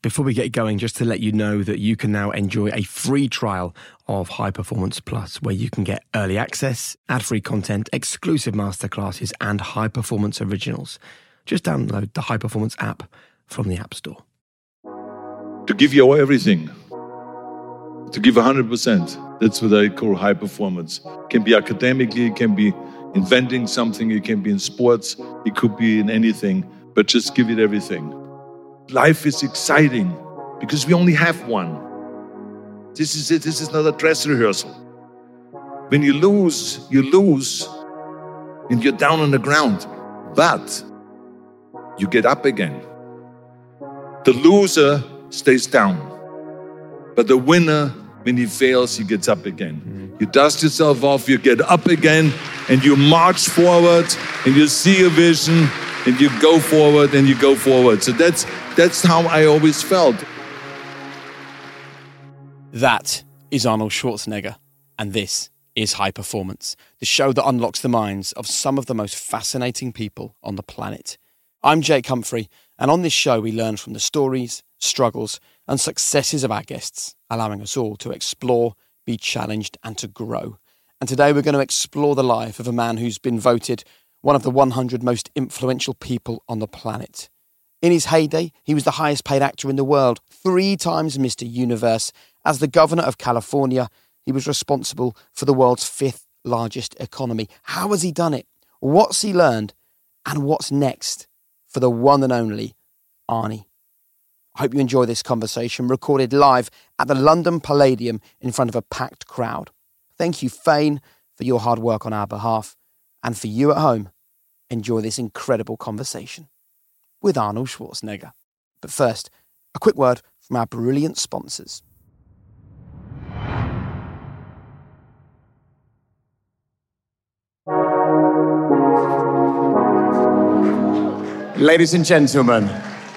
Before we get going, just to let you know that you can now enjoy a free trial of High Performance Plus, where you can get early access, ad-free content, exclusive masterclasses, and High Performance Originals. Just download the High Performance app from the App Store. To give your everything, to give 100%, that's what I call high performance. It can be academically, it can be inventing something, it can be in sports, it could be in anything, but just give it everything. Life is exciting because we only have one. This is it. This is not a dress rehearsal. When you lose, and you're down on the ground. But you get up again. The loser stays down. But the winner, when he fails, he gets up again. You dust yourself off, you get up again, and you march forward, and you see a vision, and you go forward, and you go forward. So that's how I always felt. That is Arnold Schwarzenegger, and this is High Performance, the show that unlocks the minds of some of the most fascinating people on the planet. I'm Jake Humphrey, and on this show we learn from the stories, struggles, and successes of our guests, allowing us all to explore, be challenged, and to grow. And today we're going to explore the life of a man who's been voted one of the 100 most influential people on the planet. In his heyday, he was the highest paid actor in the world, 3 times Mr. Universe. As the governor of California, he was responsible for the world's 5th largest economy. How has he done it? What's he learned? And what's next for the one and only Arnie? I hope you enjoy this conversation, recorded live at the London Palladium in front of a packed crowd. Thank you, Fane, for your hard work on our behalf. And for you at home, enjoy this incredible conversation with Arnold Schwarzenegger. But first, a quick word from our brilliant sponsors. Ladies and gentlemen.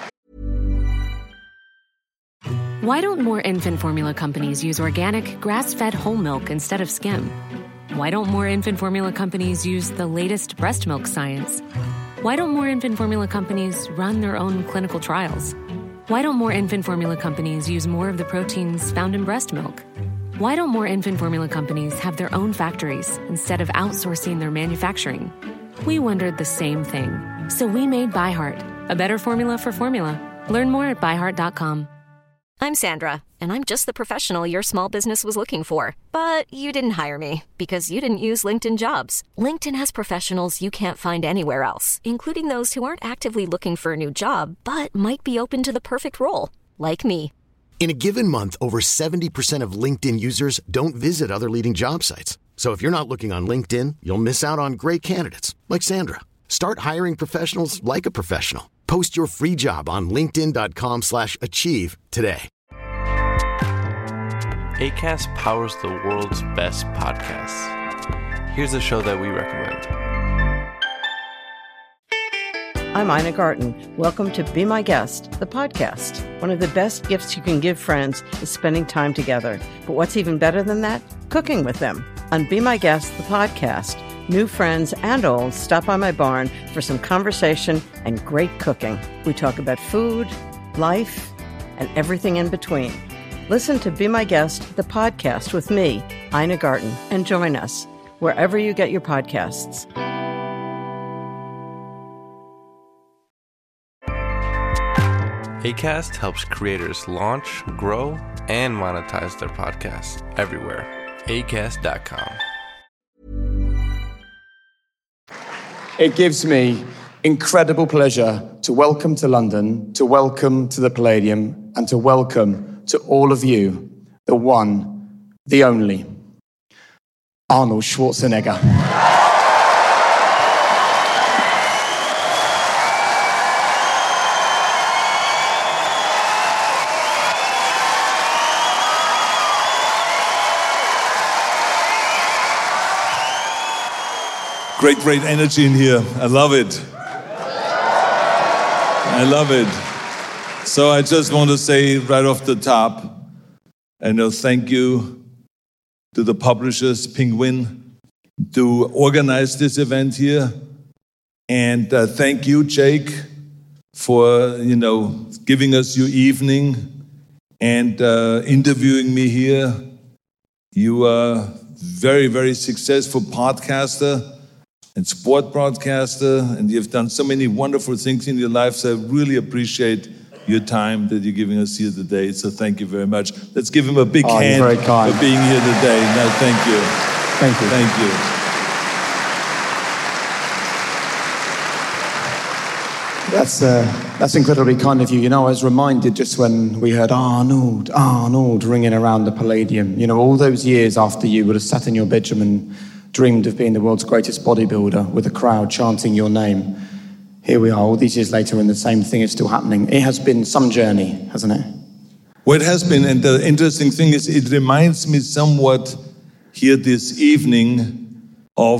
Why don't more infant formula companies use organic, grass-fed whole milk instead of skim? Why don't more infant formula companies use the latest breast milk science? Why don't more infant formula companies run their own clinical trials? Why don't more infant formula companies use more of the proteins found in breast milk? Why don't more infant formula companies have their own factories instead of outsourcing their manufacturing? We wondered the same thing. So we made ByHeart, a better formula for formula. Learn more at byheart.com. I'm Sandra, and I'm just the professional your small business was looking for. But you didn't hire me because you didn't use LinkedIn Jobs. LinkedIn has professionals you can't find anywhere else, including those who aren't actively looking for a new job, but might be open to the perfect role, like me. In a given month, over 70% of LinkedIn users don't visit other leading job sites. So if you're not looking on LinkedIn, you'll miss out on great candidates, like Sandra. Start hiring professionals like a professional. Post your free job on linkedin.com/achieve today. Acast powers the world's best podcasts. Here's a show that we recommend. I'm Ina Garten. Welcome to Be My Guest, the podcast. One of the best gifts you can give friends is spending time together. But what's even better than that? Cooking with them. On Be My Guest, the podcast, new friends and old stop by my barn for some conversation and great cooking. We talk about food, life, and everything in between. Listen to Be My Guest, the podcast with me, Ina Garten, and join us wherever you get your podcasts. Acast helps creators launch, grow, and monetize their podcasts everywhere. Acast.com. It gives me incredible pleasure to welcome to London, to welcome to the Palladium, and to welcome to all of you, the one, the only, Arnold Schwarzenegger. Great energy in here. I love it. I love it. So I just want to say right off the top, thank you to the publishers, Penguin, to organize this event here. And thank you, Jake, for, giving us your evening and interviewing me here. You are very, very successful podcaster and sport broadcaster, and you've done so many wonderful things in your life, so I really appreciate your time that you're giving us here today. So thank you very much. Let's give him a big hand very kind. for being here today. No, thank you. Thank you. Thank you. That's incredibly kind of you. I was reminded just when we heard Arnold ringing around the Palladium. All those years after you would have sat in your bedroom and dreamed of being the world's greatest bodybuilder with a crowd chanting your name. Here we are, all these years later, and the same thing is still happening. It has been some journey, hasn't it? Well, it has been, and the interesting thing is it reminds me somewhat here this evening of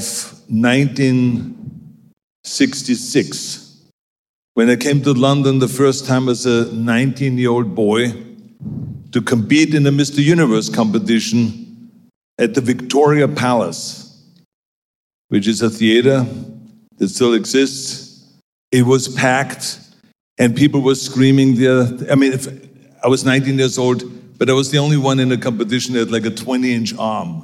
1966. When I came to London the first time as a 19-year-old boy to compete in a Mr. Universe competition at the Victoria Palace, which is a theater that still exists. It was packed and people were screaming there. I was 19 years old, but I was the only one in the competition that had like a 20-inch arm.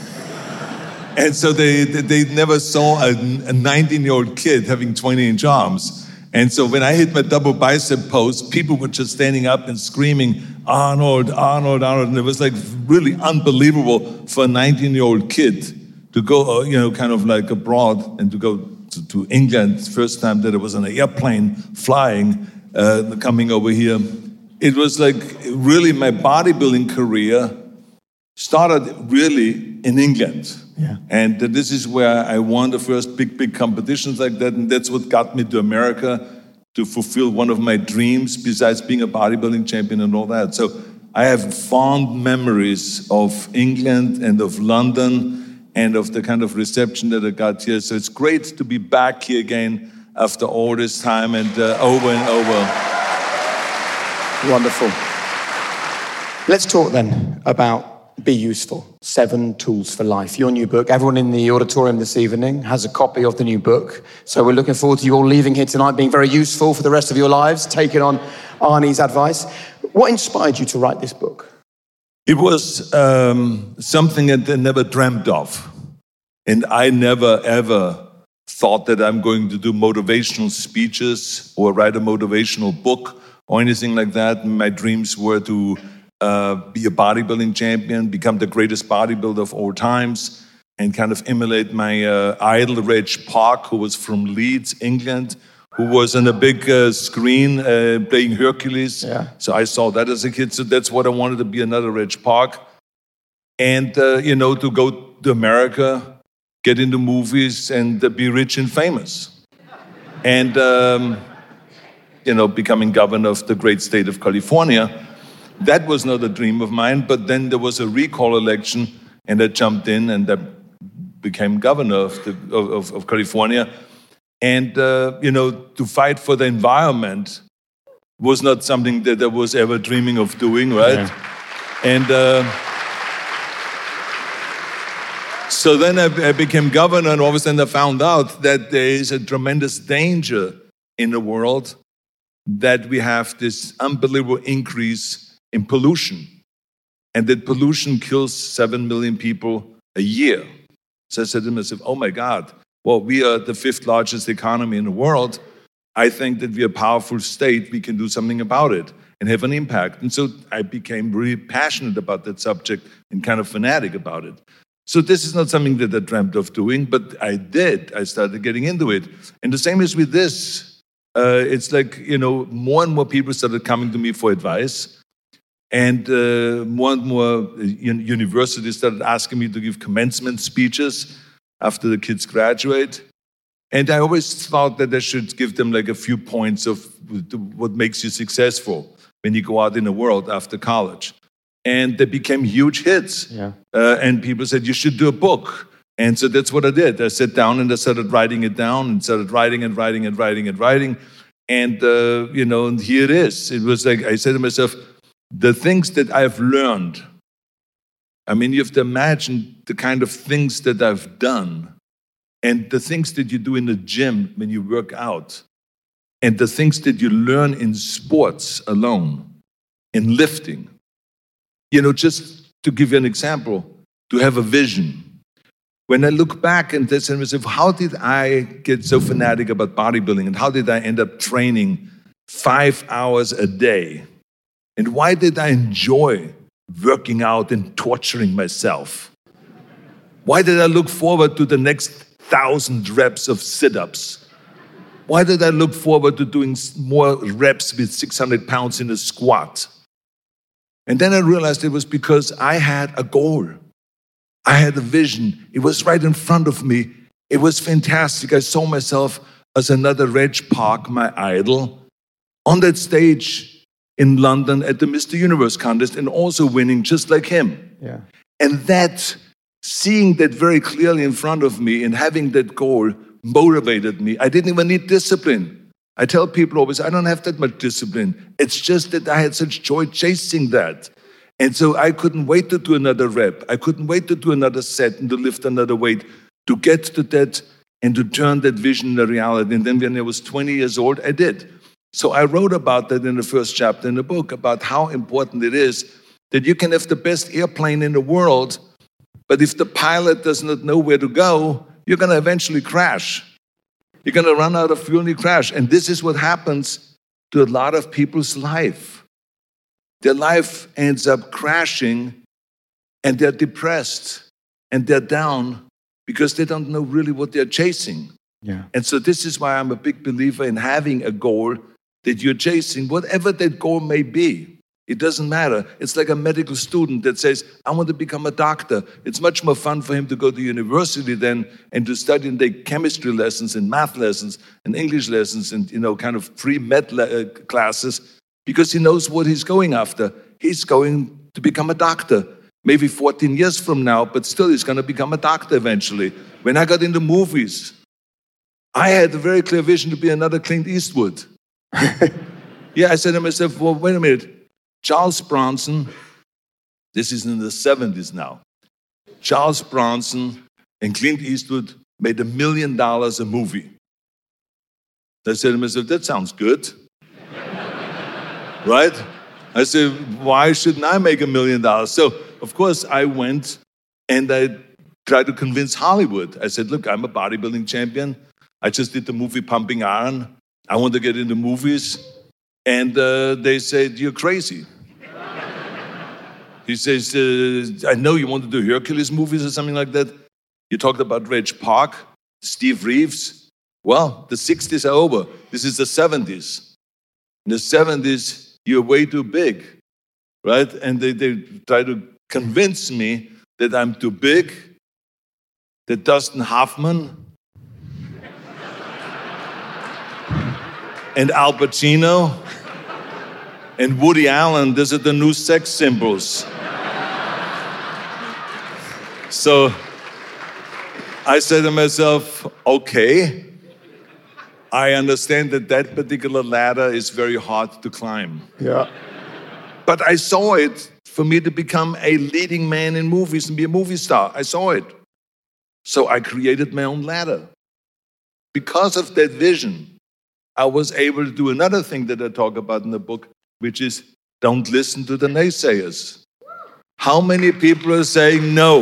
And so they never saw a 19-year-old kid having 20-inch arms. And so when I hit my double bicep pose, people were just standing up and screaming, Arnold, Arnold, Arnold. And it was like really unbelievable for a 19-year-old kid to go, kind of like abroad and to go to England. First time that I was on an airplane flying, coming over here. It was like really my bodybuilding career started really in England. Yeah. And this is where I won the first big competitions like that. And that's what got me to America to fulfill one of my dreams besides being a bodybuilding champion and all that. So I have fond memories of England and of London and of the kind of reception that I got here. So it's great to be back here again after all this time and over and over. Wonderful. Let's talk then about Be Useful, 7 Tools for Life. Your new book. Everyone in the auditorium this evening has a copy of the new book. So we're looking forward to you all leaving here tonight being very useful for the rest of your lives, taking on Arnie's advice. What inspired you to write this book? It was something that I never dreamt of. And I never, ever thought that I'm going to do motivational speeches or write a motivational book or anything like that. My dreams were to be a bodybuilding champion, become the greatest bodybuilder of all times, and kind of emulate my idol, Reg Park, who was from Leeds, England, who was on a big screen playing Hercules. Yeah. So I saw that as a kid. So that's what I wanted to be, another Reg Park. And, to go to America, get into movies, and be rich and famous. And, becoming governor of the great state of California. That was not a dream of mine, but then there was a recall election, and I jumped in and I became governor of California. And, to fight for the environment was not something that I was ever dreaming of doing, right? Yeah. And so then I became governor, and all of a sudden I found out that there is a tremendous danger in the world, that we have this unbelievable increase in pollution, and that pollution kills 7 million people a year. So I said to myself, oh my God, well, we are the 5th largest economy in the world. I think that we're a powerful state, we can do something about it and have an impact. And so I became really passionate about that subject and kind of fanatic about it. So this is not something that I dreamt of doing, but I did. I started getting into it. And the same is with this. It's like, more and more people started coming to me for advice. And more and more universities started asking me to give commencement speeches after the kids graduate. And I always thought that I should give them like a few points of what makes you successful when you go out in the world after college. And they became huge hits. Yeah. And people said, you should do a book. And so that's what I did. I sat down and I started writing it down and started writing and writing and writing and writing. And, and here it is. It was like, I said to myself, the things that I've learned, you have to imagine the kind of things that I've done and the things that you do in the gym when you work out. and the things that you learn in sports alone, in lifting. Just to give you an example, to have a vision. When I look back and say to myself, how did I get so fanatic about bodybuilding, and how did I end up training 5 hours a day? And why did I enjoy working out and torturing myself? Why did I look forward to the next 1,000 reps of sit-ups? Why did I look forward to doing more reps with 600 pounds in a squat? And then I realized it was because I had a goal. I had a vision. It was right in front of me. It was fantastic. I saw myself as another Reg Park, my idol, on that stage in London at the Mr. Universe contest and also winning just like him. Yeah. And that, seeing that very clearly in front of me and having that goal motivated me. I didn't even need discipline. I tell people always, I don't have that much discipline. It's just that I had such joy chasing that. And so I couldn't wait to do another rep. I couldn't wait to do another set and to lift another weight, to get to that and to turn that vision into reality. And then when I was 20 years old, I did. So I wrote about that in the first chapter in the book, about how important it is that you can have the best airplane in the world, but if the pilot does not know where to go, you're going to eventually crash. You're going to run out of fuel and you crash. And this is what happens to a lot of people's life. Their life ends up crashing and they're depressed and they're down because they don't know really what they're chasing. Yeah. And so this is why I'm a big believer in having a goal that you're chasing, whatever that goal may be. It doesn't matter. It's like a medical student that says, I want to become a doctor. It's much more fun for him to go to university then and to study and take chemistry lessons and math lessons and English lessons and, kind of pre-med classes because he knows what he's going after. He's going to become a doctor. Maybe 14 years from now, but still he's going to become a doctor eventually. When I got into movies, I had a very clear vision to be another Clint Eastwood. Yeah, I said to myself, well, wait a minute. Charles Bronson, this is in the 70s now. Charles Bronson and Clint Eastwood made $1 million a movie. I said to myself, that sounds good. Right? I said, why shouldn't I make $1 million? So, of course, I went and I tried to convince Hollywood. I said, look, I'm a bodybuilding champion. I just did the movie Pumping Iron. I want to get into movies. And they said, you're crazy. He says, I know you want to do Hercules movies or something like that. You talked about Reg Park, Steve Reeves. Well, the 60s are over. This is the 70s. In the 70s, you're way too big, right? And they try to convince me that I'm too big, that Dustin Hoffman and Al Pacino and Woody Allen, these are the new sex symbols. So I said to myself, okay, I understand that particular ladder is very hard to climb. Yeah. But I saw it for me to become a leading man in movies and be a movie star. I saw it. So I created my own ladder. Because of that vision, I was able to do another thing that I talk about in the book, which is don't listen to the naysayers. How many people are saying no?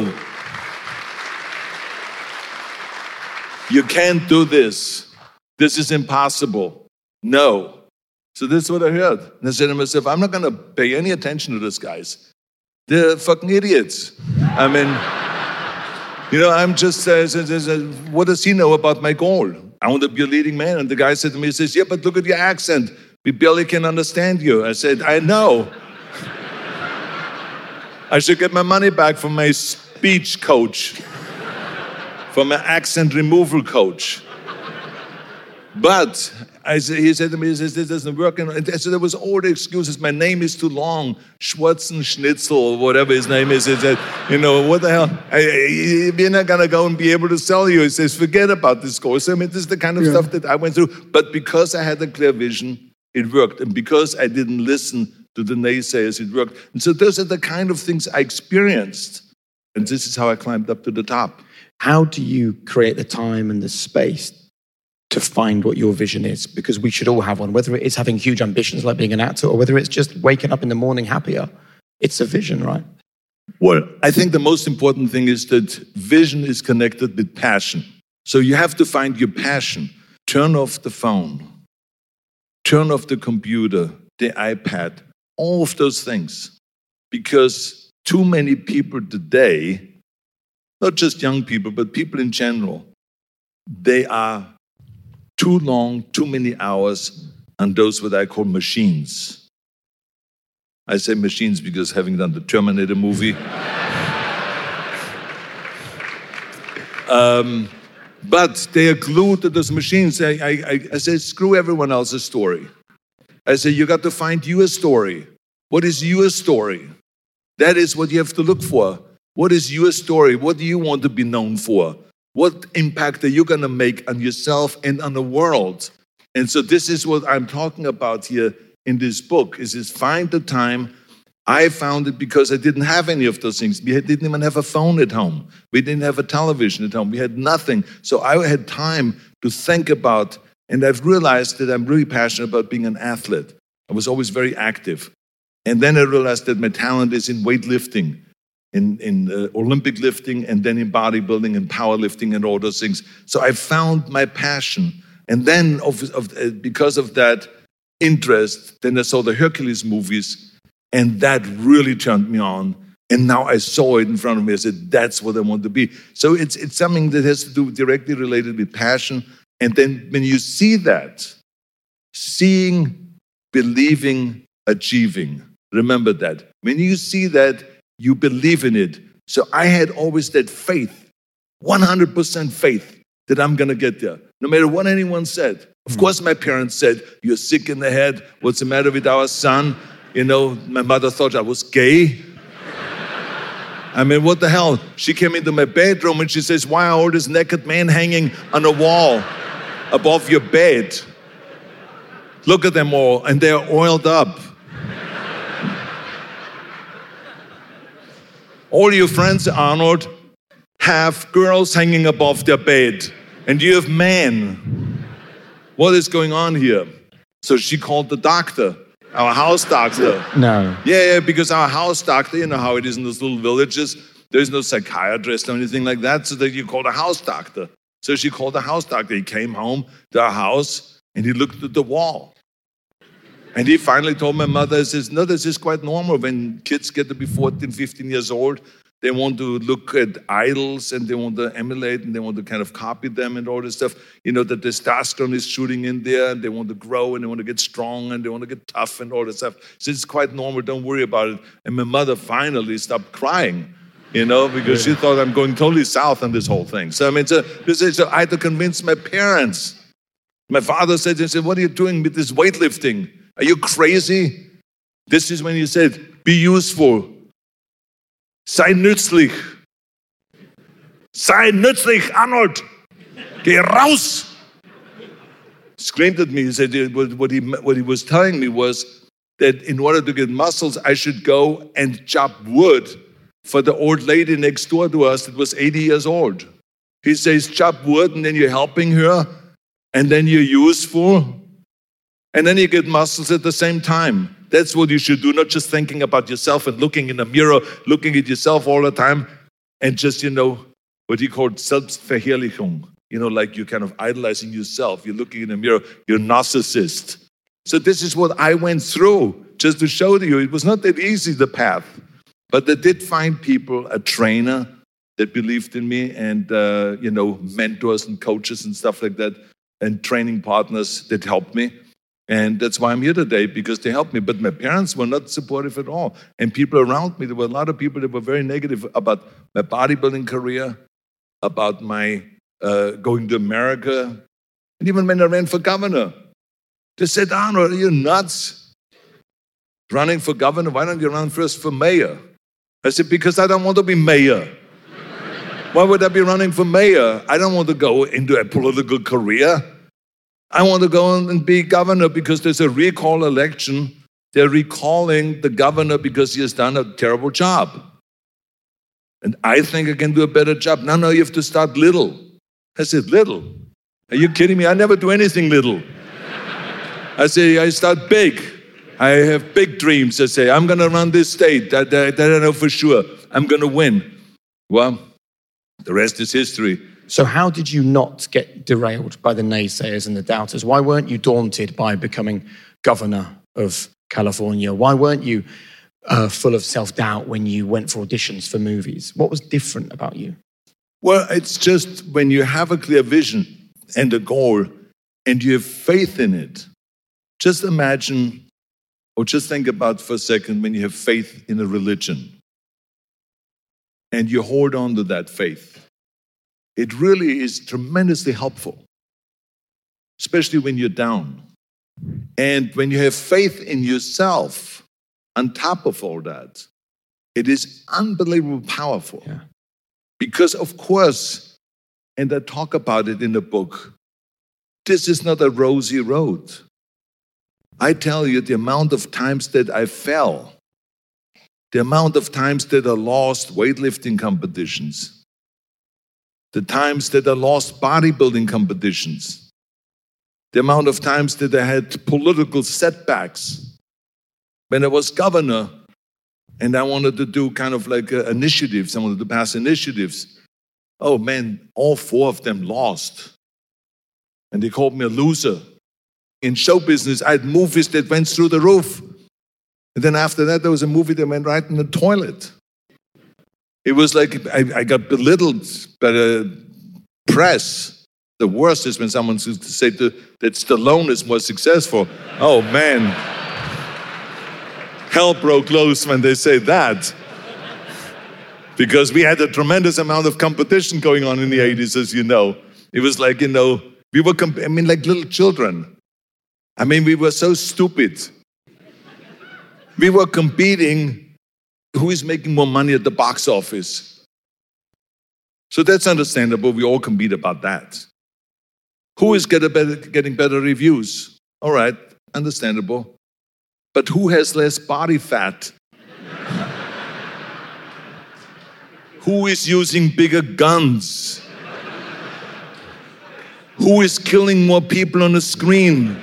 You can't do this. This is impossible. No. So this is what I heard. And I said to myself, I'm not going to pay any attention to these guys. They're fucking idiots. I mean, I'm just, what does he know about my goal? I want to be a leading man. And the guy said to me, he says, yeah, but look at your accent. We barely can understand you. I said, I know. I should get my money back from my speech coach, from my accent removal coach. But he said to me, he says, this doesn't work. And so there was all the excuses. My name is too long, Schwarzenschnitzel, or whatever his name is. He said, what the hell? We're not going to go and be able to sell you. He says, forget about this course. This is the kind of stuff that I went through. But because I had a clear vision, it worked. And because I didn't listen to the naysayers, it worked. And so those are the kind of things I experienced. And this is how I climbed up to the top. How do you create the time and the space to find what your vision is? Because we should all have one, whether it is having huge ambitions like being an actor or whether it's just waking up in the morning happier. It's a vision, right? Well, I think the most important thing is that vision is connected with passion. So you have to find your passion. Turn off the phone. Turn off the computer, the iPad, all of those things. Because too many people today, not just young people, but people in general, they are too long, too many hours on those what I call machines. I say machines because having done the Terminator movie. But they are glued to those machines. I say, screw everyone else's story. I say, you got to find your story. What is your story? That is what you have to look for. What is your story? What do you want to be known for? What impact are you going to make on yourself and on the world? And so this is what I'm talking about here in this book, is find the time. I found it because I didn't have any of those things. We didn't even have a phone at home. We didn't have a television at home. We had nothing. So I had time to think about, and I've realized that I'm really passionate about being an athlete. I was always very active. And then I realized that my talent is in weightlifting, in Olympic lifting, and then in bodybuilding and powerlifting and all those things. So I found my passion. And then because of that interest, then I saw the Hercules movies, and that really turned me on. And now I saw it in front of me. I said, that's what I want to be. So it's something that has to do directly related with passion. And then when you see that, seeing, believing, achieving, remember that. When you see that, you believe in it. So I had always that faith, 100% faith that I'm going to get there, no matter what anyone said. Of course, my parents said, you're sick in the head. What's the matter with our son? You know, my mother thought I was gay. I mean, what the hell? She came into my bedroom and she says, why are all these naked men hanging on a wall above your bed? Look at them all, and they're oiled up. All your friends, Arnold, have girls hanging above their bed, and you have men. What is going on here? So she called the doctor. Our house doctor. No. Yeah, because our house doctor, you know how it is in those little villages, there's no psychiatrist or anything like that, so that you call a house doctor. So she called the house doctor. He came home to our house and he looked at the wall. And he finally told my mother, he says, no, this is quite normal. When kids get to be 14, 15 years old, they want to look at idols and they want to emulate and they want to kind of copy them and all this stuff. You know, the testosterone is shooting in there and they want to grow and they want to get strong and they want to get tough and all this stuff. So it's quite normal, don't worry about it. And my mother finally stopped crying, you know, because she thought I'm going totally south on this whole thing. So I mean, so I had to convince my parents. My father said, what are you doing with this weightlifting? Are you crazy? This is when he said, be useful. Sei nützlich. Sei nützlich, Arnold. Geh raus. Screamed at me. He said what he was telling me was that in order to get muscles, I should go and chop wood for the old lady next door to us that was 80 years old. He says, chop wood, and then you're helping her, and then you're useful, and then you get muscles at the same time. That's what you should do, not just thinking about yourself and looking in the mirror, looking at yourself all the time, and just, you know, what he called Selbstverherrlichung. You know, like you're kind of idolizing yourself. You're looking in the mirror, you're a narcissist. So this is what I went through, just to show you. It was not that easy, the path. But they did find people, a trainer that believed in me, and, you know, mentors and coaches and stuff like that, and training partners that helped me. And that's why I'm here today, because they helped me. But my parents were not supportive at all. And people around me, there were a lot of people that were very negative about my bodybuilding career, about my going to America. And even when I ran for governor, they said, Arnold, are you nuts? Running for governor? Why don't you run first for mayor? I said, because I don't want to be mayor. Why would I be running for mayor? I don't want to go into a political career. I want to go and be governor because there's a recall election. They're recalling the governor because he has done a terrible job. And I think I can do a better job. No, you have to start little. I said, little? Are you kidding me? I never do anything little. I say, I start big. I have big dreams. I say, I'm going to run this state. That I know for sure. I'm going to win. Well, the rest is history. So how did you not get derailed by the naysayers and the doubters? Why weren't you daunted by becoming governor of California? Why weren't you full of self-doubt when you went for auditions for movies? What was different about you? Well, it's just when you have a clear vision and a goal and you have faith in it, just imagine or just think about for a second when you have faith in a religion and you hold on to that faith. It really is tremendously helpful, especially when you're down. And when you have faith in yourself on top of all that, it is unbelievably powerful. Yeah. Because of course, and I talk about it in the book, this is not a rosy road. I tell you the amount of times that I fell, the amount of times that I lost weightlifting competitions, the times that I lost bodybuilding competitions, the amount of times that I had political setbacks. When I was governor and I wanted to do kind of like initiatives, I wanted to pass initiatives. Oh man, all 4 of them lost. And they called me a loser. In show business, I had movies that went through the roof. And then after that, there was a movie that went right in the toilet. It was like I got belittled by the press. The worst is when someone says that Stallone is more successful. Oh man. Hell broke loose when they say that. Because we had a tremendous amount of competition going on in the 80s, as you know. It was like, we were, like little children. We were so stupid. We were competing, who is making more money at the box office? So that's understandable. We all compete about that. Who is getting better reviews? All right, understandable. But who has less body fat? Who is using bigger guns? Who is killing more people on the screen?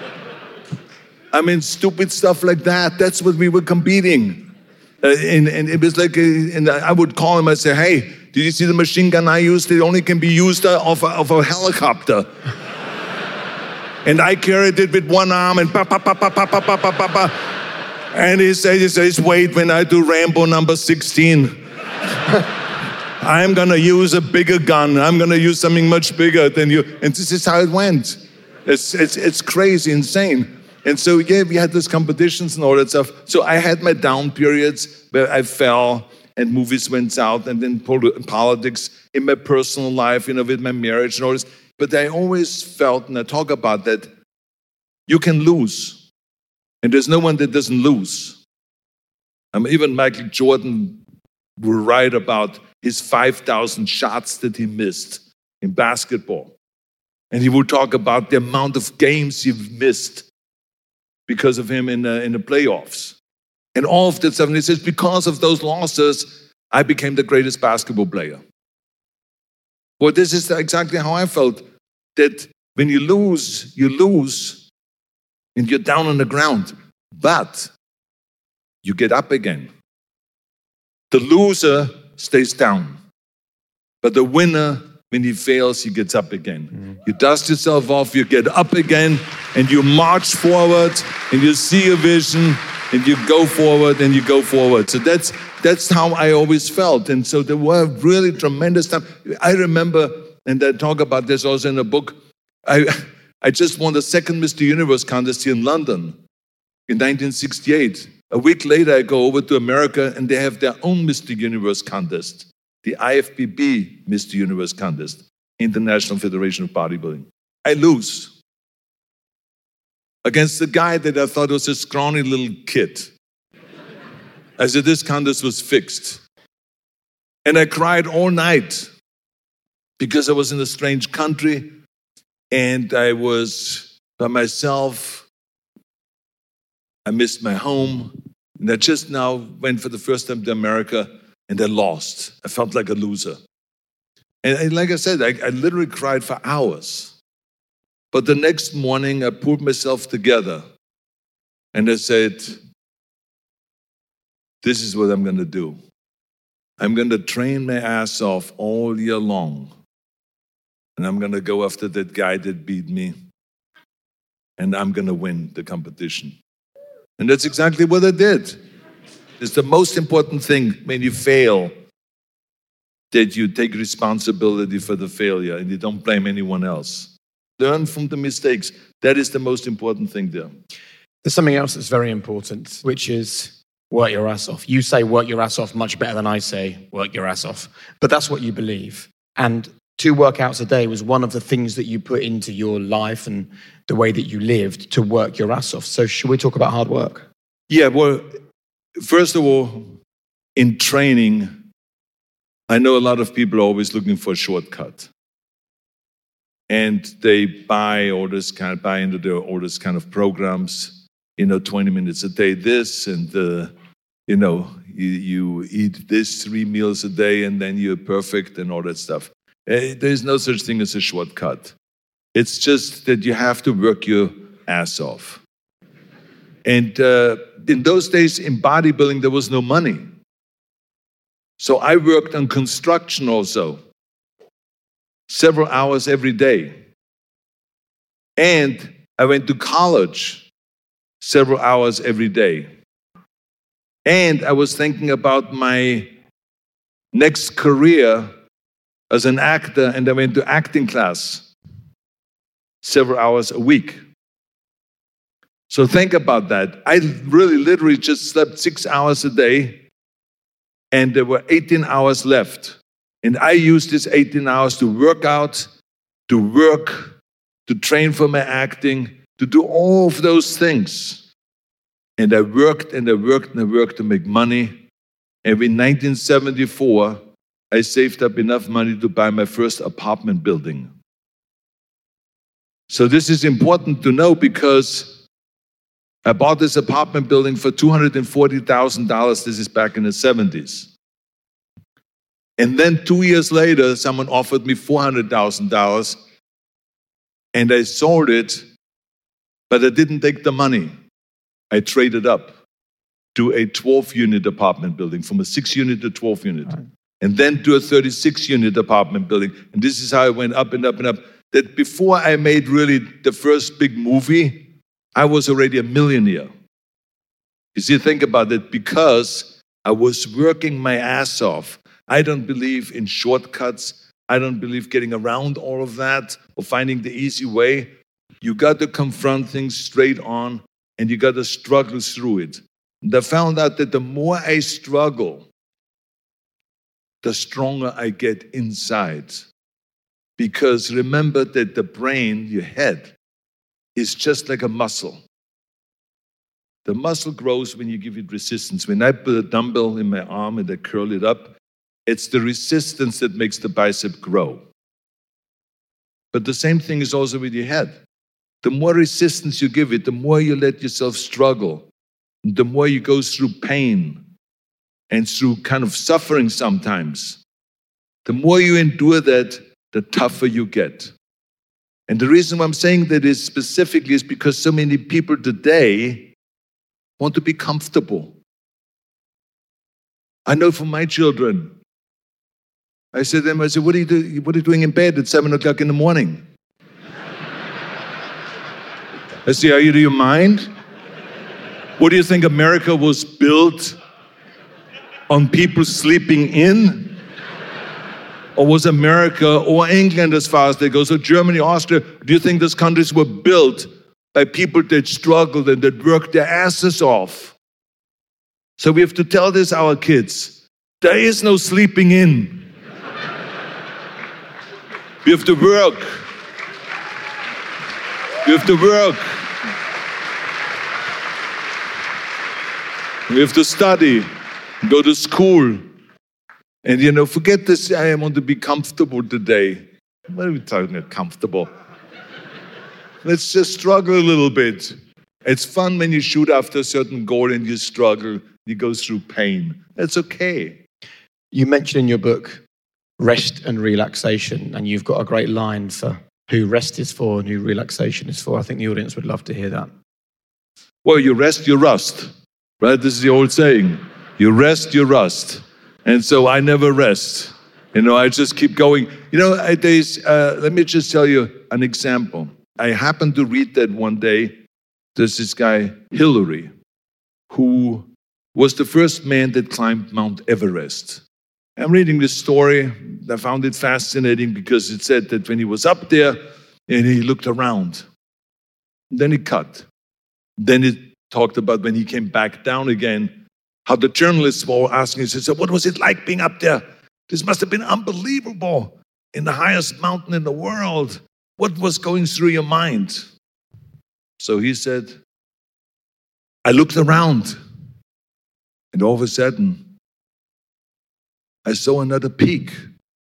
Stupid stuff like that. That's what we were competing. And it was like, and I would call him, I'd say, hey, did you see the machine gun I used? It only can be used off a helicopter. And I carried it with one arm and pa, pa, pa, pa, pa, pa, pa, pa, pa, pa. And he says, wait, when I do Rambo number 16, I'm gonna use a bigger gun. I'm gonna use something much bigger than you. And this is how it went. It's crazy, insane. And so, yeah, we had those competitions and all that stuff. So I had my down periods where I fell and movies went south, and then politics in my personal life, with my marriage and all this. But I always felt, and I talk about that, you can lose. And there's no one that doesn't lose. Even Michael Jordan will write about his 5,000 shots that he missed in basketball. And he will talk about the amount of games he missed because of him in the playoffs. And all of that stuff. And he says, because of those losses, I became the greatest basketball player. Well, this is exactly how I felt. That when you lose, and you're down on the ground. But you get up again. The loser stays down. But the winner, when he fails, he gets up again. You dust yourself off, you get up again, and you march forward, and you see a vision, and you go forward, and you go forward. So that's how I always felt. And so there were really tremendous times. I remember, and I talk about this also in the book, I just won the second Mr. Universe contest here in London in 1968. A week later, I go over to America, and they have their own Mr. Universe contest. The IFBB Mr. Universe contest, International Federation of Bodybuilding. I lose against the guy that I thought was a scrawny little kid. I said, this contest was fixed. And I cried all night because I was in a strange country and I was by myself. I missed my home. And I just now went for the first time to America. And I lost. I felt like a loser. And like I said, I literally cried for hours. But the next morning, I pulled myself together and I said, this is what I'm going to do. I'm going to train my ass off all year long. And I'm going to go after that guy that beat me. And I'm going to win the competition. And that's exactly what I did. It's the most important thing when you fail, that you take responsibility for the failure and you don't blame anyone else. Learn from the mistakes. That is the most important thing there. There's something else that's very important, which is work your ass off. You say work your ass off much better than I say work your ass off. But that's what you believe. And 2 workouts a day was one of the things that you put into your life and the way that you lived to work your ass off. So should we talk about hard work? Yeah, well, first of all, in training, I know a lot of people are always looking for a shortcut. And they buy into all this kind of programs, 20 minutes a day this, and you eat this 3 meals a day and then you're perfect and all that stuff. There's no such thing as a shortcut. It's just that you have to work your ass off. And in those days in bodybuilding, there was no money. So I worked on construction also, several hours every day. And I went to college several hours every day. And I was thinking about my next career as an actor, and I went to acting class several hours a week. So think about that. I really literally just slept 6 hours a day, and there were 18 hours left. And I used these 18 hours to work out, to work, to train for my acting, to do all of those things. And I worked and I worked and I worked to make money. And in 1974, I saved up enough money to buy my first apartment building. So this is important to know because I bought this apartment building for $240,000. This is back in the 70s. And then 2 years later, someone offered me $400,000 and I sold it, but I didn't take the money. I traded up to a 12-unit apartment building, from a 6-unit to 12-unit, and then to a 36-unit apartment building. And this is how I went up and up and up. That before I made really the first big movie, I was already a millionaire. You see, think about it, because I was working my ass off. I don't believe in shortcuts. I don't believe getting around all of that or finding the easy way. You got to confront things straight on, and you got to struggle through it. And I found out that the more I struggle, the stronger I get inside. Because remember that the brain, your head, is just like a muscle. The muscle grows when you give it resistance. When I put a dumbbell in my arm and I curl it up, it's the resistance that makes the bicep grow. But the same thing is also with your head. The more resistance you give it, the more you let yourself struggle, the more you go through pain and through kind of suffering sometimes. The more you endure that, the tougher you get. And the reason why I'm saying that is specifically is because so many people today want to be comfortable. I know for my children, I said to them, what are you doing in bed at 7 o'clock in the morning? I say, are you out of your mind? What do you think America was built on people sleeping in? Or was America or England, as far as they go, so Germany, Austria, do you think those countries were built by people that struggled and that worked their asses off? So we have to tell this our kids. There is no sleeping in. We have to work. We have to work. We have to study, go to school. And forget this, I want to be comfortable today. What are we talking about, comfortable? Let's just struggle a little bit. It's fun when you shoot after a certain goal and you struggle, you go through pain. That's okay. You mentioned in your book rest and relaxation, and you've got a great line for who rest is for and who relaxation is for. I think the audience would love to hear that. Well, you rest, you rust, right? This is the old saying. You rest, you rust. And so I never rest. I just keep going. Let me just tell you an example. I happened to read that one day. There's this guy, Hillary, who was the first man that climbed Mount Everest. I'm reading this story. I found it fascinating because it said that when he was up there and he looked around, then he cut. Then it talked about when he came back down again, how the journalists were asking, he said, so what was it like being up there? This must have been unbelievable in the highest mountain in the world. What was going through your mind? So he said, I looked around and all of a sudden, I saw another peak.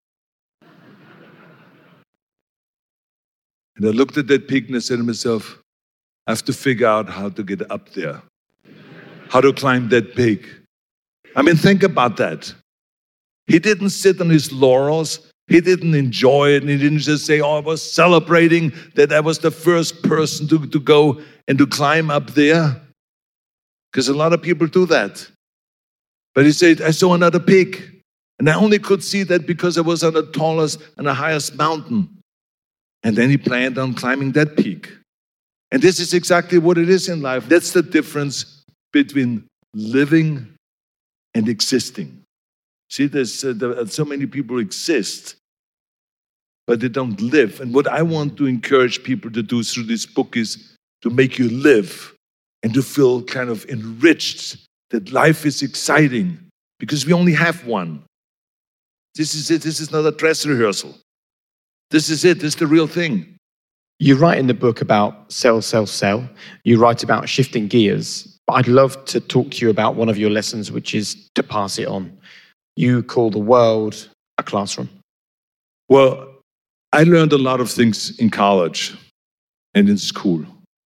And I looked at that peak and I said to myself, I have to figure out how to get up there, how to climb that peak. I mean, think about that. He didn't sit on his laurels. He didn't enjoy it. And he didn't just say, I was celebrating that I was the first person to go and to climb up there. Because a lot of people do that. But he said, I saw another peak. And I only could see that because I was on the tallest and the highest mountain. And then he planned on climbing that peak. And this is exactly what it is in life. That's the difference between living and existing. See, there's so many people exist, but they don't live. And what I want to encourage people to do through this book is to make you live and to feel kind of enriched that life is exciting because we only have one. This is it. This is not a dress rehearsal. This is it. This is the real thing. You write in the book about sell, sell, sell. You write about shifting gears. But I'd love to talk to you about one of your lessons, which is to pass it on. You call the world a classroom. Well, I learned a lot of things in college and in school.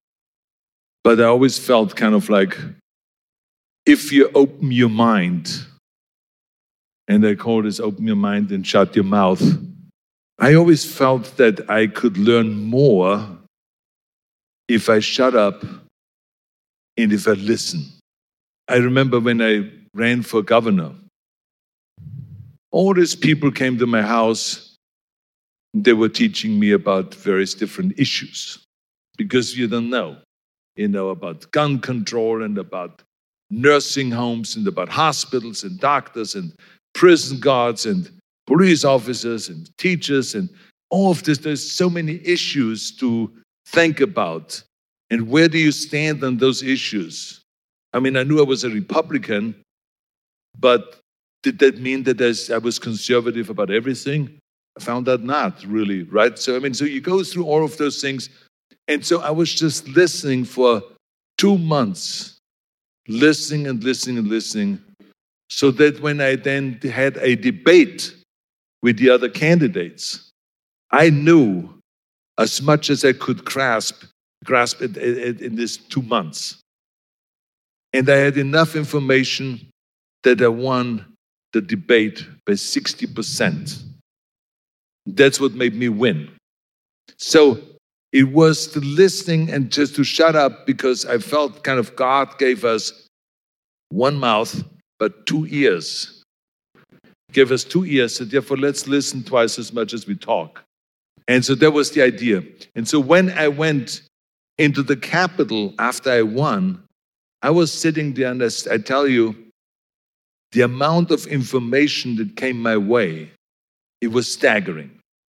But I always felt kind of like, if you open your mind, and I call this open your mind and shut your mouth, I always felt that I could learn more if I shut up and if I listen. I remember when I ran for governor, all these people came to my house. They were teaching me about various different issues because you don't know. You know about gun control and about nursing homes and about hospitals and doctors and prison guards and police officers and teachers and all of this. There's so many issues to think about. And where do you stand on those issues? I mean, I knew I was a Republican, but did that mean that I was conservative about everything? I found that not really, right? So you go through all of those things. And so I was just listening for 2 months, listening and listening and listening, so that when I then had a debate with the other candidates, I knew as much as I could grasp it in these 2 months. And I had enough information that I won the debate by 60%. That's what made me win. So it was the listening and just to shut up because I felt kind of God gave us one mouth, but 2 ears. Gave us 2 ears, so therefore let's listen twice as much as we talk. And so that was the idea. And so when I went into the Capitol after I won, I was sitting there and I tell you, the amount of information that came my way, it was staggering.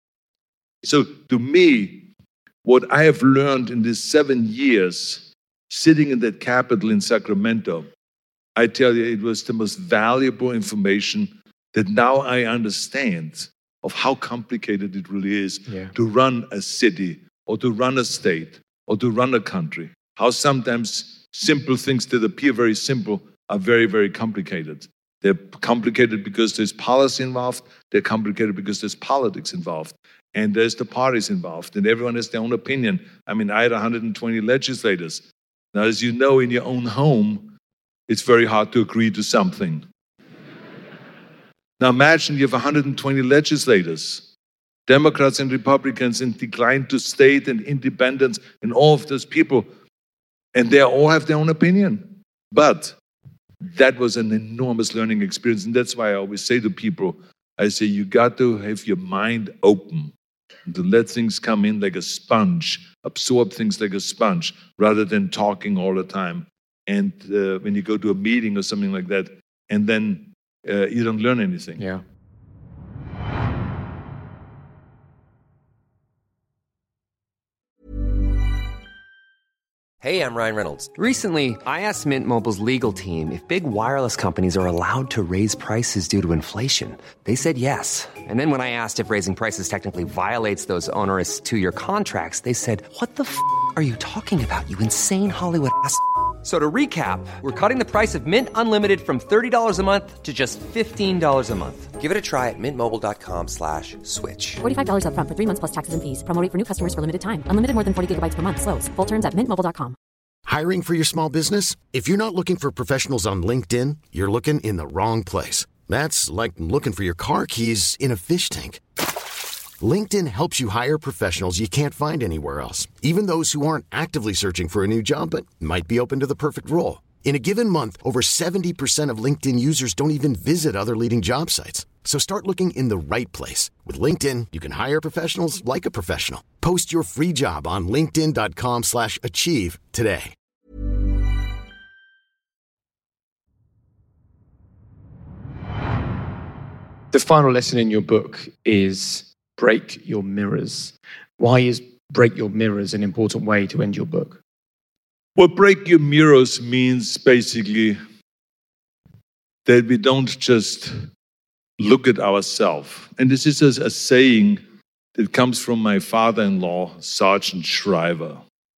So to me, what I have learned in these 7 years sitting in that Capitol in Sacramento, I tell you, it was the most valuable information that now I understand of how complicated it really is to run a city or to run a state or to run a country. How sometimes simple things that appear very simple are very, very complicated. They're complicated because there's policy involved. They're complicated because there's politics involved. And there's the parties involved. And everyone has their own opinion. I mean, I had 120 legislators. Now, as you know, in your own home, it's very hard to agree to something. Now imagine you have 120 legislators. Democrats and Republicans, and decline to state and independence and all of those people. And they all have their own opinion. But that was an enormous learning experience. And that's why I always say to people, I say, you got to have your mind open and to let things come in like a sponge, absorb things like a sponge, rather than talking all the time. And when you go to a meeting or something like that, and then you don't learn anything. Yeah. Hey, I'm Ryan Reynolds. Recently, I asked Mint Mobile's legal team if big wireless companies are allowed to raise prices due to inflation. They said yes. And then when I asked if raising prices technically violates those onerous 2-year contracts, they said, "What the f*** are you talking about, you insane Hollywood ass?" So to recap, we're cutting the price of Mint Unlimited from $30 a month to just $15 a month. Give it a try at mintmobile.com/switch. $45 up front for 3 months plus taxes and fees. Promo rate for new customers for limited time. Unlimited more than 40 gigabytes per month. Slows full terms at mintmobile.com. Hiring for your small business? If you're not looking for professionals on LinkedIn, you're looking in the wrong place. That's like looking for your car keys in a fish tank. LinkedIn helps you hire professionals you can't find anywhere else, even those who aren't actively searching for a new job but might be open to the perfect role. In a given month, over 70% of LinkedIn users don't even visit other leading job sites. So start looking in the right place. With LinkedIn, you can hire professionals like a professional. Post your free job on linkedin.com/achieve today. The final lesson in your book is break your mirrors. Why is break your mirrors an important way to end your book? Well, break your mirrors means basically that we don't just look at ourselves. And this is a saying that comes from my father-in-law, Sergeant Shriver.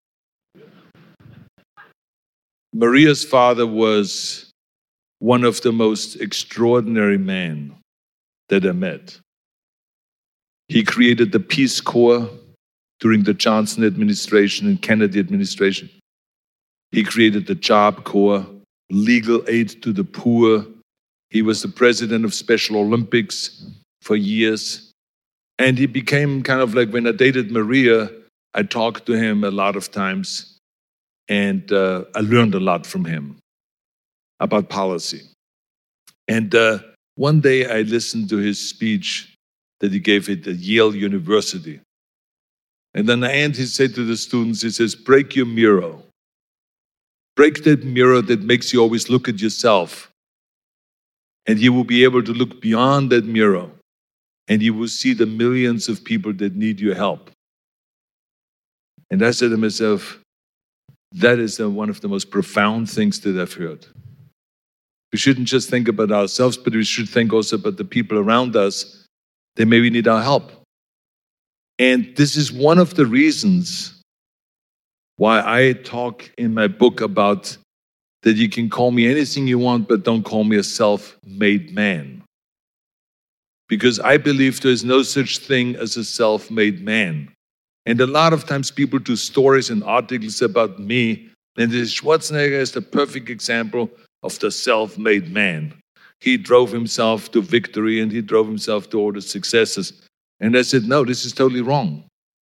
Maria's father was one of the most extraordinary men that I met. He created the Peace Corps during the Johnson administration and Kennedy administration. He created the Job Corps, legal aid to the poor. He was the president of Special Olympics for years. And he became kind of like, when I dated Maria, I talked to him a lot of times. And I learned a lot from him about policy. And one day I listened to his speech that he gave at Yale University. And then at the end he said to the students, he says, break your mirror. Break that mirror that makes you always look at yourself. And you will be able to look beyond that mirror. And you will see the millions of people that need your help. And I said to myself, that is one of the most profound things that I've heard. We shouldn't just think about ourselves, but we should think also about the people around us that maybe need our help. And this is one of the reasons why I talk in my book about that you can call me anything you want, but don't call me a self-made man. Because I believe there is no such thing as a self-made man. And a lot of times people do stories and articles about me, and Schwarzenegger is the perfect example of the self-made man. He drove himself to victory and he drove himself to all the successes. And I said, no, this is totally wrong.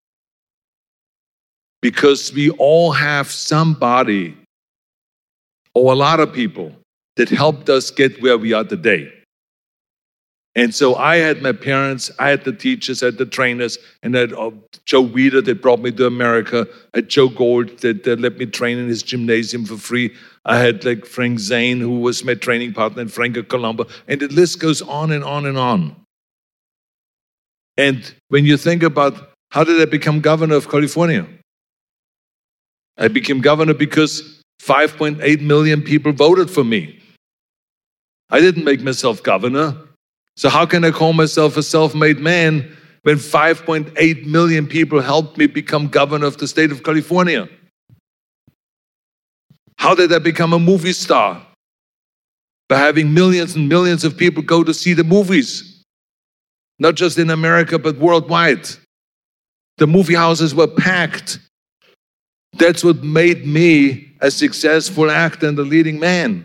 Because we all have somebody or a lot of people that helped us get where we are today. And so I had my parents, I had the teachers, I had the trainers, and I had Joe Weider that brought me to America. I had Joe Gold that let me train in his gymnasium for free. I had like Frank Zane, who was my training partner, and Franco Colombo. And the list goes on and on and on. And when you think about how did I become governor of California? I became governor because 5.8 million people voted for me. I didn't make myself governor. So how can I call myself a self-made man when 5.8 million people helped me become governor of the state of California? How did I become a movie star? By having millions and millions of people go to see the movies. Not just in America, but worldwide. The movie houses were packed. That's what made me a successful actor and a leading man.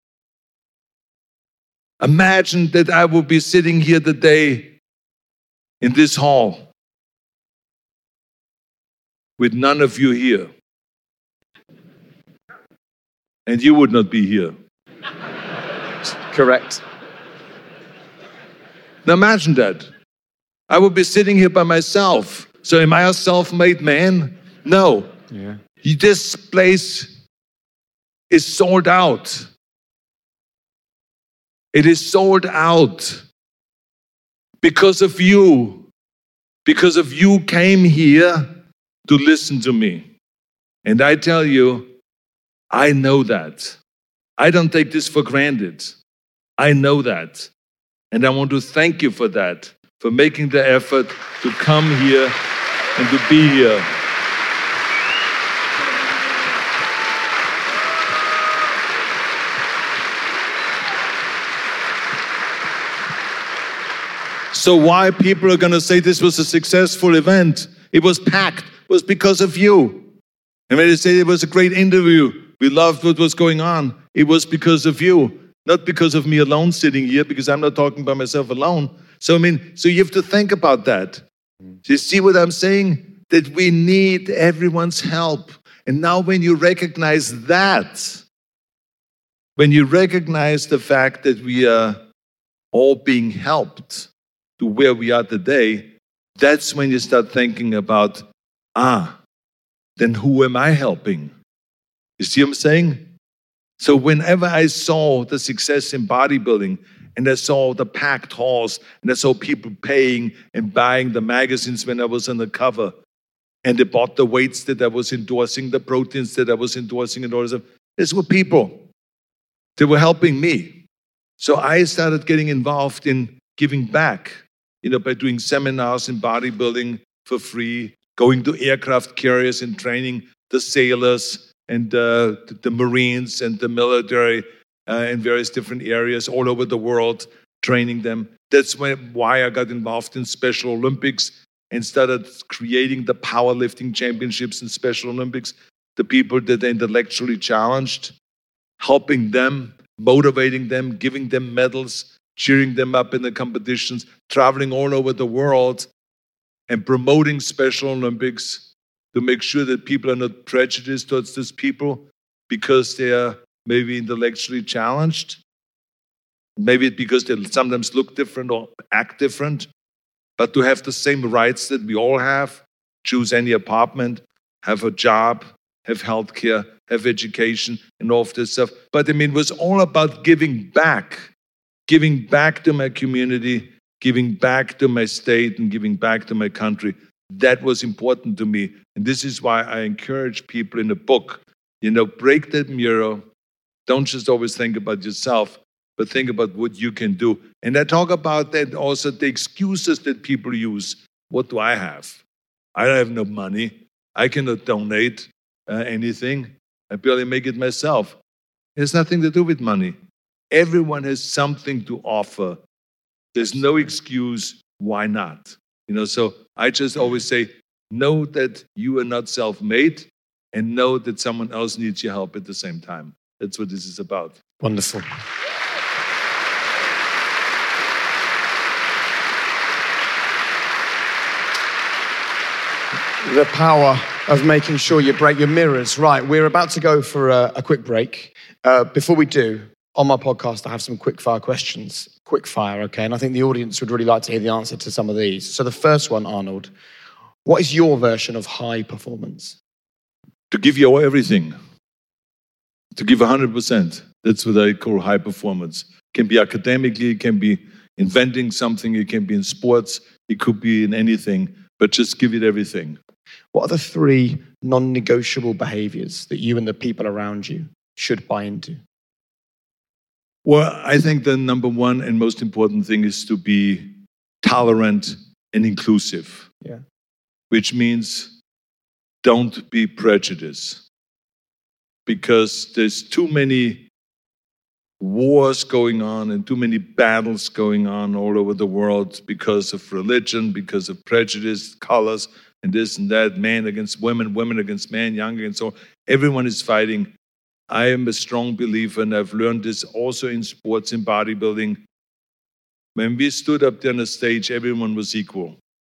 Imagine that I would be sitting here today in this hall with none of you here. And you would not be here. Correct. Now imagine that. I would be sitting here by myself. So am I a self-made man? No. Yeah. This place is sold out. It is sold out because of you. Because of you came here to listen to me. And I tell you, I know that. I don't take this for granted. I know that. And I want to thank you for that, for making the effort to come here and to be here. So why people are going to say this was a successful event? It was packed. It was because of you. And when they say it was a great interview, we loved what was going on, it was because of you. Not because of me alone sitting here, because I'm not talking by myself alone. So you have to think about that. Do you see what I'm saying? That we need everyone's help. And now when you recognize that, when you recognize the fact that we are all being helped to where we are today, that's when you start thinking about, then who am I helping? You see what I'm saying? So whenever I saw the success in bodybuilding, and I saw the packed halls, and I saw people paying and buying the magazines when I was on the cover, and they bought the weights that I was endorsing, the proteins that I was endorsing, and all this stuff, these were people. They were helping me. So I started getting involved in giving back, by doing seminars in bodybuilding for free, going to aircraft carriers and training the sailors and the Marines and the military in various different areas all over the world, training them. That's why I got involved in Special Olympics and started creating the powerlifting championships in Special Olympics, the people that are intellectually challenged, helping them, motivating them, giving them medals, cheering them up in the competitions, traveling all over the world and promoting Special Olympics to make sure that people are not prejudiced towards these people because they are maybe intellectually challenged, maybe because they sometimes look different or act different, but to have the same rights that we all have, choose any apartment, have a job, have healthcare, have education, and all of this stuff. But it was all about giving back to my community, giving back to my state, and giving back to my country. That was important to me. And this is why I encourage people in the book, break that mirror. Don't just always think about yourself, but think about what you can do. And I talk about that also, the excuses that people use. What do I have? I don't have no money. I cannot donate anything. I barely make it myself. It has nothing to do with money. Everyone has something to offer. There's no excuse why not. So I just always say, know that you are not self-made and know that someone else needs your help at the same time. That's what this is about. Wonderful. The power of making sure you break your mirrors. Right, we're about to go for a quick break. Before we do, on my podcast, I have some quick-fire questions. Quick-fire, okay? And I think the audience would really like to hear the answer to some of these. So the first one, Arnold, what is your version of high performance? To give you everything. To give 100%. That's what I call high performance. It can be academically, it can be inventing something, it can be in sports, it could be in anything, but just give it everything. What are the 3 non-negotiable behaviors that you and the people around you should buy into? Well, I think the number one and most important thing is to be tolerant and inclusive. Yeah. Which means don't be prejudiced. Because there's too many wars going on and too many battles going on all over the world because of religion, because of prejudice, colors, and this and that, man against women, women against men, young against old. Everyone is fighting. I am a strong believer, and I've learned this also in sports and bodybuilding. When we stood up there on the stage, everyone was equal.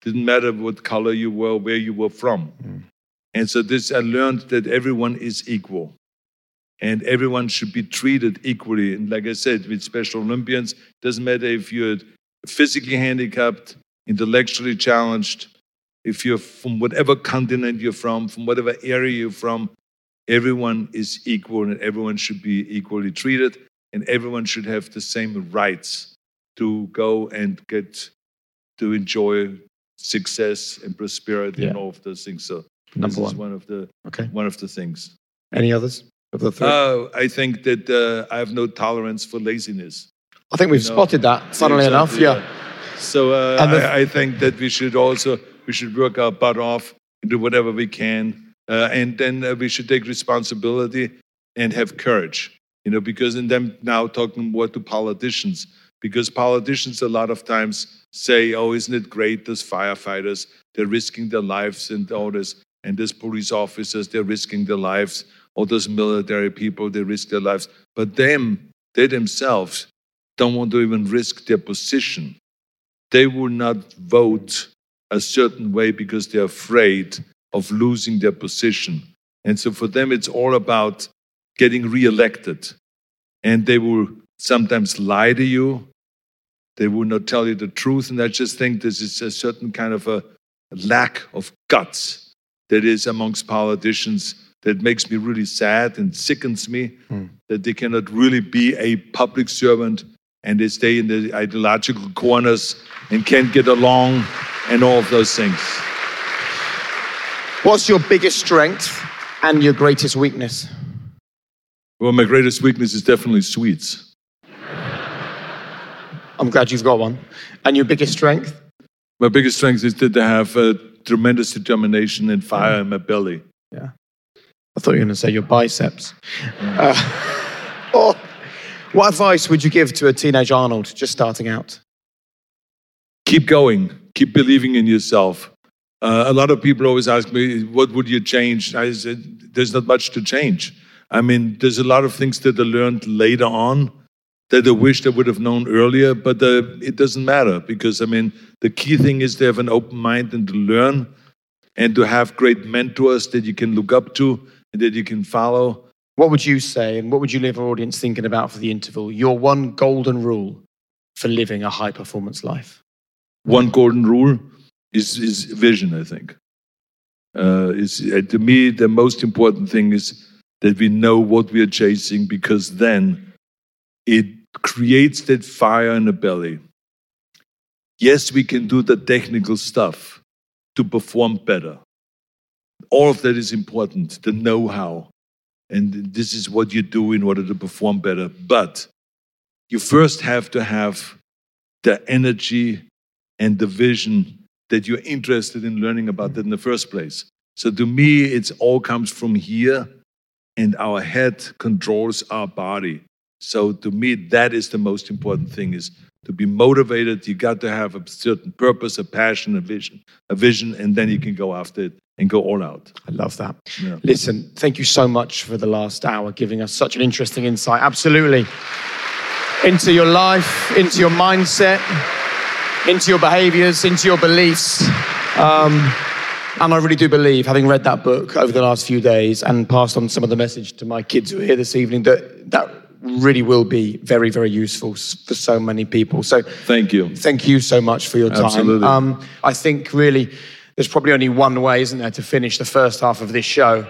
Didn't matter what color you were, where you were from. And so I learned that everyone is equal. And everyone should be treated equally. And like I said, with Special Olympians, doesn't matter if you're physically handicapped, intellectually challenged, if you're from whatever continent you're from whatever area you're from, everyone is equal and everyone should be equally treated and everyone should have the same rights to go and get to enjoy success and prosperity and all of those things. So this is one of the things. Any others? I think that I have no tolerance for laziness. I think we've spotted that, funnily enough, So I think that we should work our butt off and do whatever we can. And then we should take responsibility and have courage, because in them now talking more to politicians, because politicians a lot of times say, oh, isn't it great, those firefighters, they're risking their lives and all this, and these police officers, they're risking their lives, all those military people, they risk their lives. But they themselves don't want to even risk their position. They will not vote a certain way because they're afraid of losing their position. And so for them, it's all about getting reelected. And they will sometimes lie to you. They will not tell you the truth. And I just think this is a certain kind of a lack of guts that is amongst politicians that makes me really sad and sickens me, that they cannot really be a public servant and they stay in the ideological corners and can't get along and all of those things. What's your biggest strength and your greatest weakness? Well, my greatest weakness is definitely sweets. I'm glad you've got one. And your biggest strength? My biggest strength is that I have a tremendous determination and fire in my belly. Yeah. I thought you were going to say your biceps. What advice would you give to a teenage Arnold just starting out? Keep going. Keep believing in yourself. A lot of people always ask me, what would you change? I said, there's not much to change. I mean, there's a lot of things that I learned later on that I wished I would have known earlier, but it doesn't matter because, I mean, the key thing is to have an open mind and to learn and to have great mentors that you can look up to and that you can follow. What would you say and what would you leave our audience thinking about for the interval? Your one golden rule for living a high-performance life? One golden rule is vision, I think. To me, the most important thing is that we know what we are chasing because then it creates that fire in the belly. Yes, we can do the technical stuff to perform better. All of that is important, the know-how. And this is what you do in order to perform better. But you first have to have the energy and the vision that you're interested in learning about that in the first place. So to me, it all comes from here, and our head controls our body. So to me, that is the most important thing, is to be motivated. You got to have a certain purpose, a passion, a vision, and then you can go after it and go all out. I love that. Yeah. Listen, thank you so much for the last hour, giving us such an interesting insight, absolutely, into your life, into your mindset, into your behaviors, into your beliefs. And I really do believe, having read that book over the last few days and passed on some of the message to my kids who are here this evening, that really will be very, very useful for so many people. So thank you. Thank you so much for your time. Absolutely. I think really there's probably only one way, isn't there, to finish the first half of this show.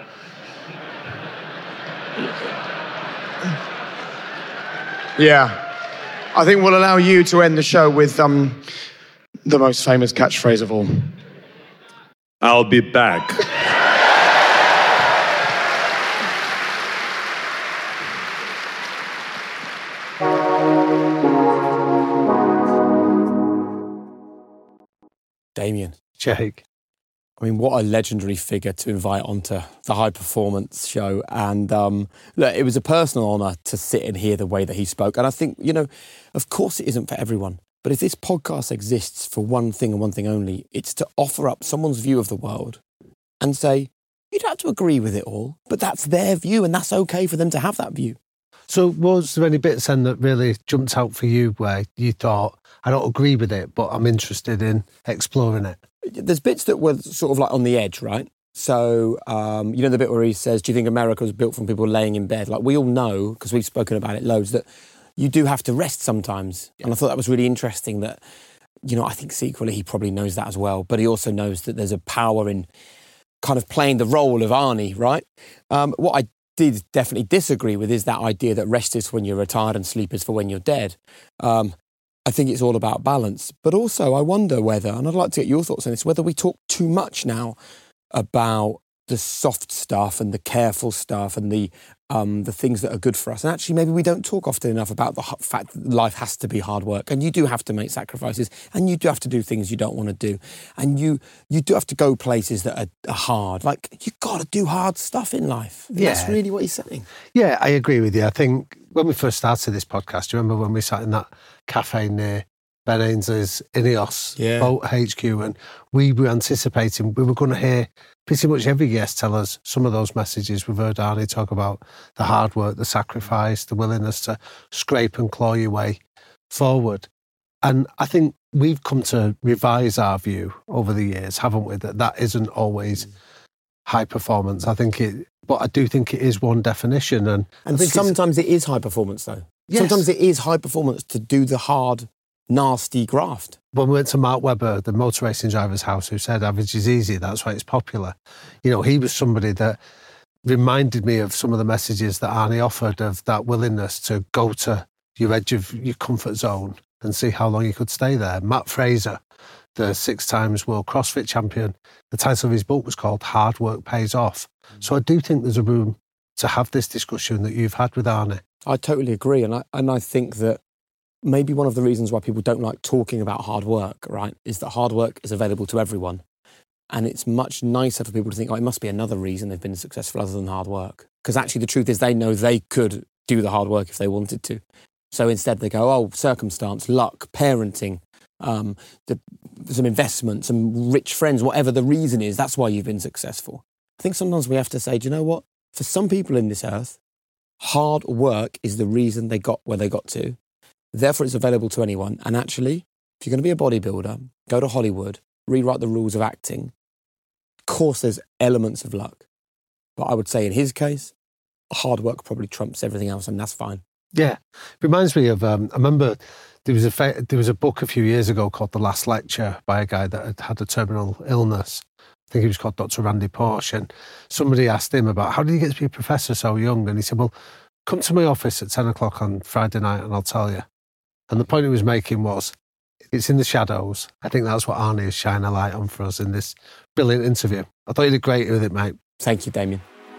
Yeah. I think we'll allow you to end the show with the most famous catchphrase of all. I'll be back. Damien. Jake. I mean, what a legendary figure to invite onto the High Performance Show. And look, it was a personal honour to sit and hear the way that he spoke. And I think, of course it isn't for everyone. But if this podcast exists for one thing and one thing only, it's to offer up someone's view of the world and say, you don't have to agree with it all, but that's their view and that's okay for them to have that view. So was there any bits then that really jumped out for you where you thought, I don't agree with it, but I'm interested in exploring it? there's bits that were sort of like on the edge, right? So, you know the bit where he says, do you think America was built from people laying in bed? Like, we all know, because we've spoken about it loads, that you do have to rest sometimes. Yeah. And I thought that was really interesting that, you know, I think secretly he probably knows that as well, but he also knows that there's a power in kind of playing the role of Arnie, right? What I did definitely disagree with is that idea that rest is when you're retired and sleep is for when you're dead. I think it's all about balance. But also I wonder whether, and I'd like to get your thoughts on this, whether we talk too much now about the soft stuff and the careful stuff and the things that are good for us. And actually, maybe we don't talk often enough about the fact that life has to be hard work, and you do have to make sacrifices, and you do have to do things you don't want to do, and you do have to go places that are hard. Like, you've got to do hard stuff in life. Yeah. That's really what he's saying. Yeah, I agree with you. I think when we first started this podcast, do you remember when we sat in that cafe near Ben Ainsley's Ineos boat HQ, and we were anticipating we were going to hear pretty much every guest tell us some of those messages. We've heard Arnie talk about the hard work, the sacrifice, the willingness to scrape and claw your way forward. And I think we've come to revise our view over the years, haven't we, that isn't always high performance. But I do think it is one definition. And sometimes it is high performance, though. Yes. Sometimes it is high performance to do the hard, nasty graft. When we went to Mark Webber, the motor racing driver's house, who said average is easy, that's why it's popular. You know, he was somebody that reminded me of some of the messages that Arnie offered, of that willingness to go to your edge of your comfort zone and see how long you could stay there. Matt Fraser, the 6 times world CrossFit champion, the title of his book was called Hard Work Pays Off. So I do think there's a room to have this discussion that you've had with Arnie. I totally agree. And I think that maybe one of the reasons why people don't like talking about hard work, right, is that hard work is available to everyone. And it's much nicer for people to think, oh, it must be another reason they've been successful other than hard work. Because actually the truth is they know they could do the hard work if they wanted to. So instead they go, oh, circumstance, luck, parenting, some investment, some rich friends, whatever the reason is, that's why you've been successful. I think sometimes we have to say, do you know what? For some people in this earth, hard work is the reason they got where they got to. Therefore, it's available to anyone. And actually, if you're going to be a bodybuilder, go to Hollywood, rewrite the rules of acting. Of course, there's elements of luck. But I would say in his case, hard work probably trumps everything else, and that's fine. Yeah. It reminds me of, I remember there was a book a few years ago called The Last Lecture by a guy that had a terminal illness. I think he was called Dr. Randy Porsche. And somebody asked him about, how did you get to be a professor so young? And he said, well, come to my office at 10 o'clock on Friday night and I'll tell you. And the point he was making was, it's in the shadows. I think that's what Arnie is shining a light on for us in this brilliant interview. I thought you did great with it, mate. Thank you, Damien.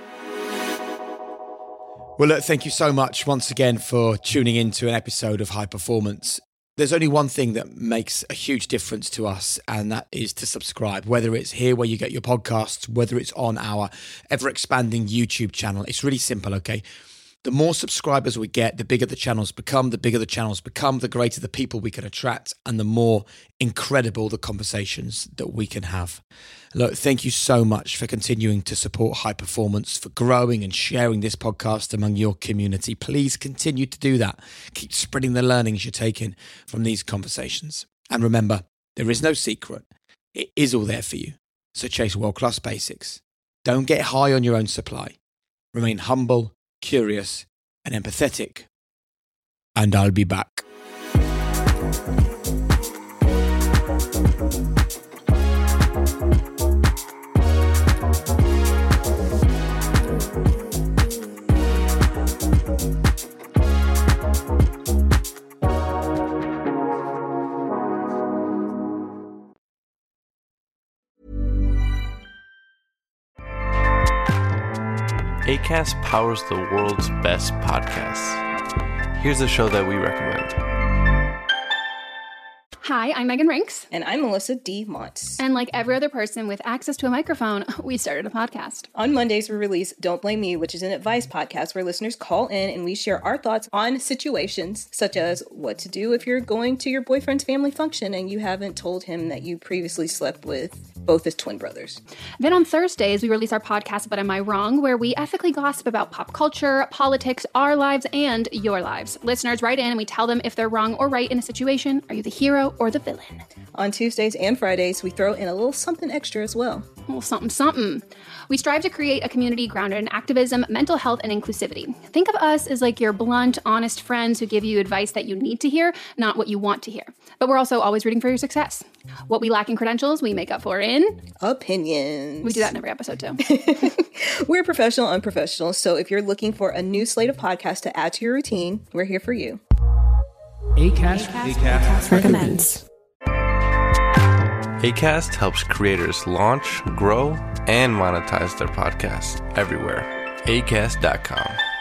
Well, look, thank you so much once again for tuning in to an episode of High Performance. There's only one thing that makes a huge difference to us, and that is to subscribe, whether it's here where you get your podcasts, whether it's on our ever-expanding YouTube channel. It's really simple, okay? The more subscribers we get, the bigger the channels become. The bigger the channels become, the greater the people we can attract, and the more incredible the conversations that we can have. Look, thank you so much for continuing to support High Performance, for growing and sharing this podcast among your community. Please continue to do that. Keep spreading the learnings you're taking from these conversations. And remember, there is no secret. It is all there for you. So chase world-class basics. Don't get high on your own supply. Remain humble, curious, and empathetic. And I'll be back. Acast powers the world's best podcasts. Here's a show that we recommend. Hi, I'm Megan Rinks. And I'm Melissa D. Montz. And like every other person with access to a microphone, we started a podcast. On Mondays, we release Don't Blame Me, which is an advice podcast where listeners call in and we share our thoughts on situations such as what to do if you're going to your boyfriend's family function and you haven't told him that you previously slept with both as twin brothers. Then on Thursdays, we release our podcast, But Am I Wrong?, where we ethically gossip about pop culture, politics, our lives, and your lives. Listeners write in and we tell them if they're wrong or right in a situation. Are you the hero or the villain? On Tuesdays and Fridays, we throw in a little something extra as well. A little something, something. We strive to create a community grounded in activism, mental health, and inclusivity. Think of us as like your blunt, honest friends who give you advice that you need to hear, not what you want to hear. But we're also always rooting for your success. What we lack in credentials, we make up for in opinions. We do that in every episode too. We're professional unprofessionals, so if you're looking for a new slate of podcasts to add to your routine, we're here for you. Acast recommends. Acast helps creators launch, grow, and monetize their podcasts everywhere. Acast.com.